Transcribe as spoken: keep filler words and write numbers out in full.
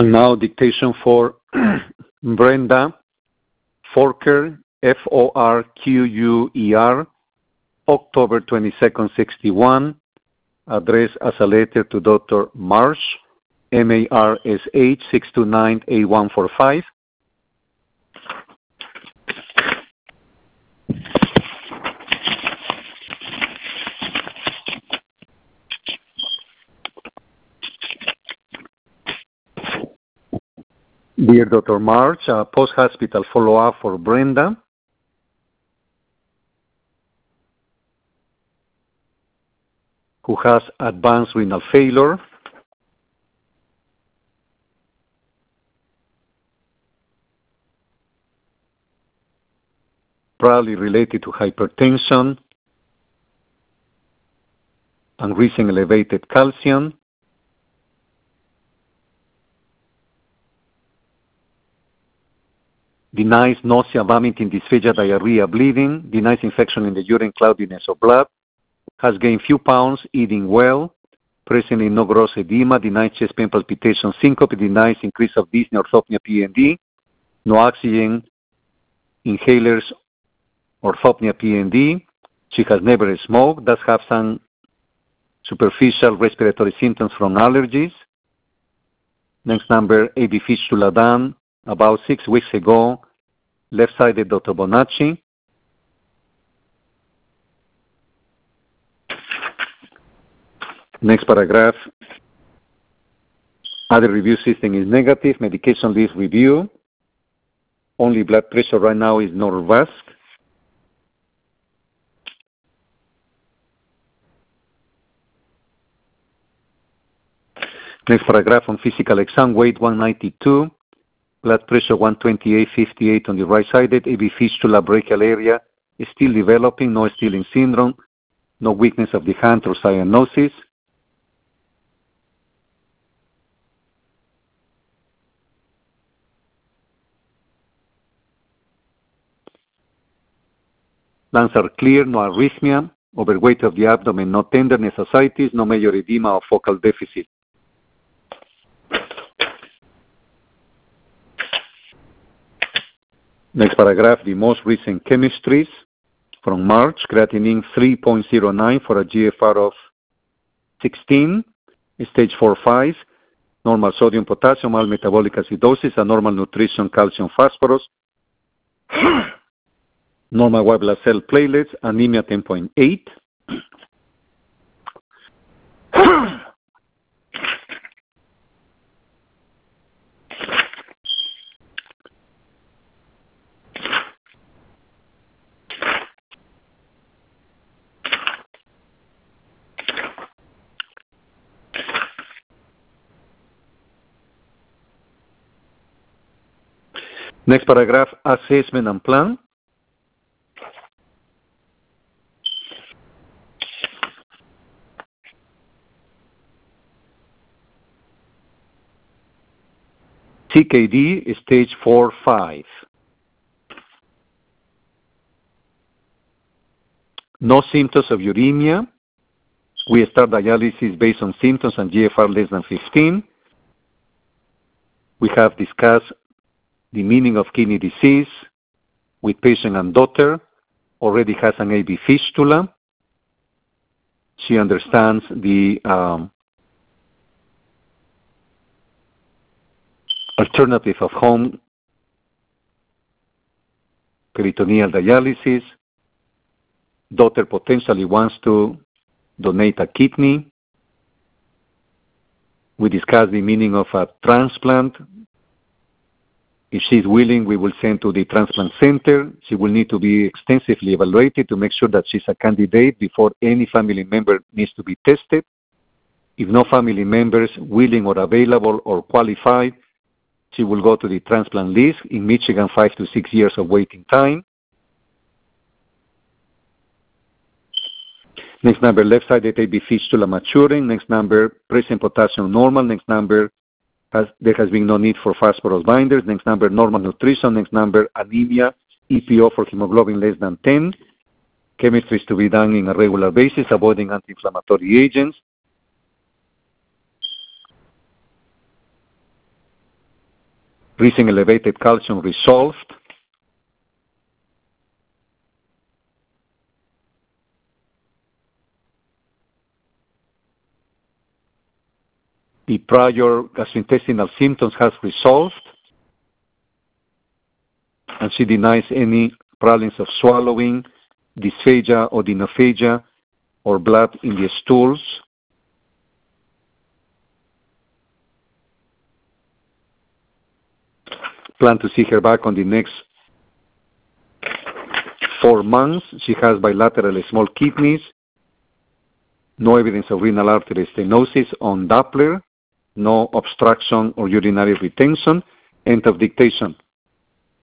And now dictation for Brenda Forquer, F O R Q U E R, October twenty-second, sixty-one, addressed as a letter to Doctor Marsh, M A R S H, six two nine eight one four five. Dear Doctor March, uh, post-hospital follow-up for Brenda. Who has advanced renal failure. Probably related to hypertension and recent elevated calcium. Denies nausea, vomiting, dysphagia, diarrhea, bleeding. Denies infection in the urine, cloudiness of blood. Has gained few pounds, eating well. Presently no gross edema. Denies chest pain, palpitation, syncope. Denies increase of dyspnea, orthopnea, P N D. No oxygen, inhalers, orthopnea, P N D. She has never smoked. Does have some superficial respiratory symptoms from allergies. Next number, A B fistula done about six weeks ago. Left-sided Doctor Bonacci. Next paragraph. Other review system is negative. Medication list review. Only blood pressure right now is Norvasc. Next paragraph on physical exam, weight one ninety-two, blood pressure one twenty-eight fifty-eight on the right-sided, A V fistula brachial area is still developing, no Stilling syndrome, no weakness of the hand or cyanosis. Lungs are clear, no arrhythmia, overweight of the abdomen, no tenderness, ascites, no major edema or focal deficit. Next paragraph, the most recent chemistries from March, creatinine three point zero nine for a G F R of sixteen, stage four five, normal sodium, potassium, mild metabolic acidosis, and normal nutrition, calcium, phosphorus, normal white blood cell platelets, anemia ten point eight. Next paragraph, assessment and plan. C K D, stage four five. No symptoms of uremia. We start dialysis based on symptoms and G F R less than fifteen. We have discussed the meaning of kidney disease with patient and daughter, already has an A V fistula. She understands the um, alternative of home peritoneal dialysis. Daughter potentially wants to donate a kidney. We discussed the meaning of a transplant. If she's willing, we will send to the transplant center. She will need to be extensively evaluated to make sure that she's a candidate before any family member needs to be tested. If no family members willing or available or qualified, she will go to the transplant list. In Michigan, five to six years of waiting time. Next number, left-sided A B fistula maturing. Next number, present potassium normal. Next number, has, there has been no need for phosphorus binders. Next number, normal nutrition. Next number, anemia, E P O for hemoglobin less than ten. Chemistry is to be done on a regular basis, avoiding anti-inflammatory agents. Recent elevated calcium resolved. The prior gastrointestinal symptoms has resolved, and she denies any problems of swallowing, dysphagia or dinophagia, or blood in the stools. Plan to see her back on the next four months. She has bilateral small kidneys, no evidence of renal artery stenosis on Doppler, no obstruction or urinary retention. End of dictation.